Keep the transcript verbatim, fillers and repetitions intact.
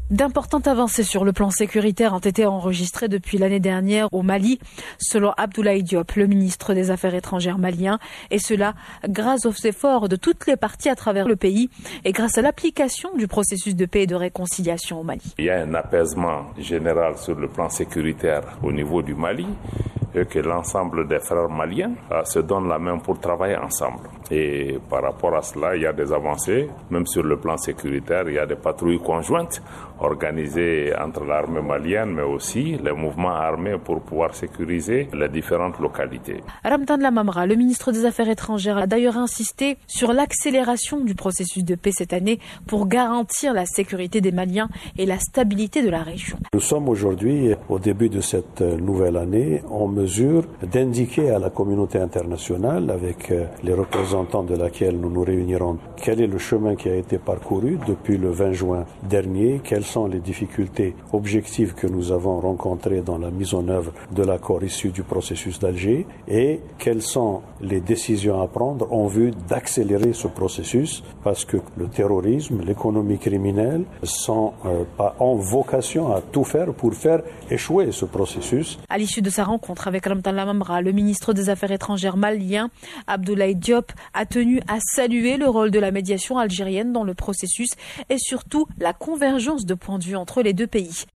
D'importantes avancées sur le plan sécuritaire ont été enregistrées depuis l'année dernière au Mali, selon Abdoulaye Diop, le ministre des Affaires étrangères malien, et cela grâce aux efforts de toutes les parties à travers le pays et grâce à l'application du processus de paix et de réconciliation au Mali. Il y a un apaisement général sur le plan sécuritaire au niveau du Mali et que l'ensemble des frères maliens se donnent la main pour travailler ensemble. Et par rapport à cela, il y a des avancées, même sur le plan sécuritaire, il y a des patrouilles conjointes organisées entre l'armée malienne, mais aussi les mouvements armés pour pouvoir sécuriser les différentes localités. Ramtan Lamamra, le ministre des Affaires étrangères, a d'ailleurs insisté sur l'accélération du processus de paix cette année pour garantir la sécurité des Maliens et la stabilité de la région. Nous sommes aujourd'hui, au début de cette nouvelle année, en mesure d'indiquer à la communauté internationale, avec les représentants de laquelle nous nous réunirons, quel est le chemin qui a été parcouru depuis le vingt juin dernier, quelles sont les difficultés objectives que nous avons rencontrées dans la mise en œuvre de l'accord issu du processus d'Alger et quelles sont les décisions à prendre en vue d'accélérer ce processus parce que le terrorisme, l'économie criminelle sont euh, pas en vocation à tout faire pour faire échouer ce processus. À l'issue de sa rencontre avec Ramtan Lamamra, le ministre des Affaires étrangères malien, Abdoulaye Diop, a tenu à saluer le rôle de la médiation algérienne dans le processus et surtout la convergence de points de vue entre les deux pays.